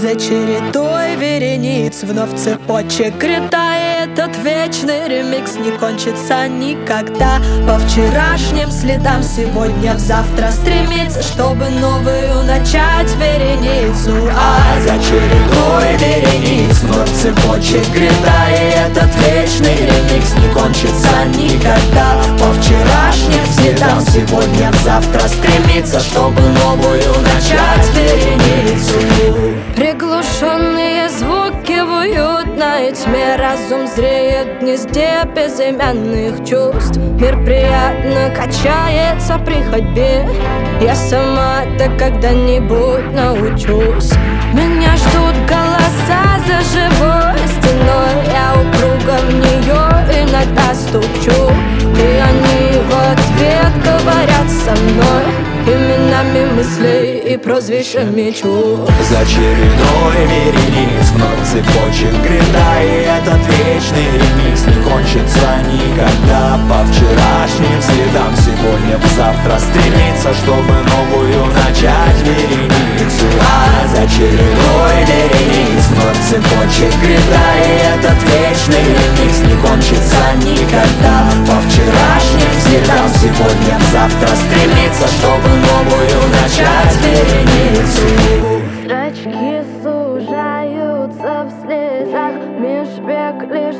За чередой верениц вновь цепочек грядает этот вечный ремикс. Не кончится никогда. По вчерашним следам сегодня в завтра стремится, чтобы новую начать вереницу. А за чередой верениц вновь цепочек грядает этот вечный ремикс. Не кончится никогда. По вчерашним следам сегодня в завтра стремится, чтобы новую начать вереницу. Приглушенные звуки в уютной тьме. Разум зреет в гнезде безымянных чувств. Мир приятно качается при ходьбе. Я сама-то когда-нибудь научусь. Меня ждут голоса за живой стеной. Я упруго в нее иногда стучу, и они в ответ говорят со мной именами мыслей и прозвищами чувств. За чередой верениц вновь цепочек грядает этот вечный ремикс. Не кончится никогда. По вчерашним следам сегодня в завтра стремится, чтобы новую начать вереницу. А за чередой верениц вновь цепочек грядает этот вечный ремикс. Не кончится никогда. По вчерашним следам сегодня в завтра стремится, чтобы новую начать вереницу. Зрачки сужаются в слезах, меж век лишь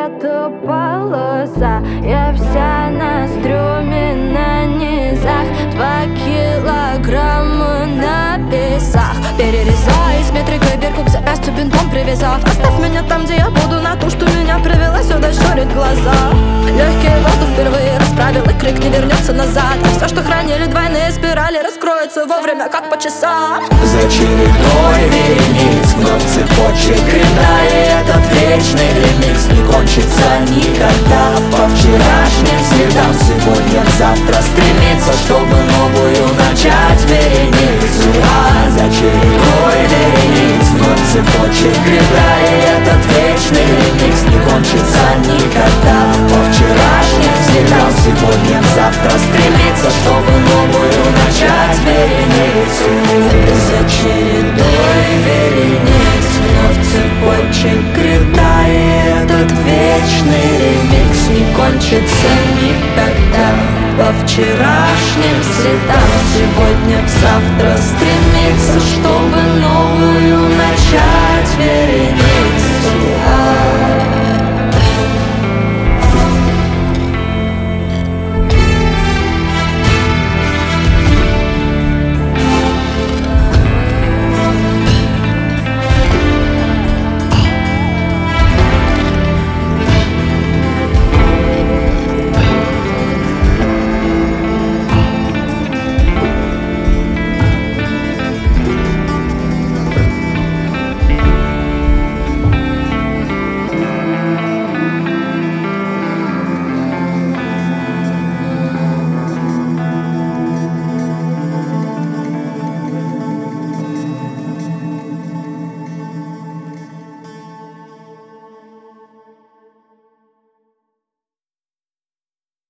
светополоса. Я вся на струме на низах, 2 килограмма на весах. Перерезаюсь метрикой дырку к запястью бинтом привязав. Оставь меня там, где я буду, на ту, что меня привела сюда, щурит глаза. Легкий воздух впервые расправил, и крик не вернется назад. А все, что хранили двойные спирали, раскроется вовремя, как по часам. За чередой верениц вновь цепочек грядает этот вечный ремикс. Не кончится никогда. По вчерашним следам сегодня в завтра стремится, чтобы новую начать вереницу. А за чередой верениц вновь цепочек грядает этот вечный ремикс. Не кончится никогда. По вчерашним следам сегодня в завтра стремится, чтобы новую начать вереницу. За чередой верениц вновь цепочек грядает этот вечный ремикс. Не кончится никогда. По вчерашним следам сегодня в завтра стремится, чтобы новую начать вереницу.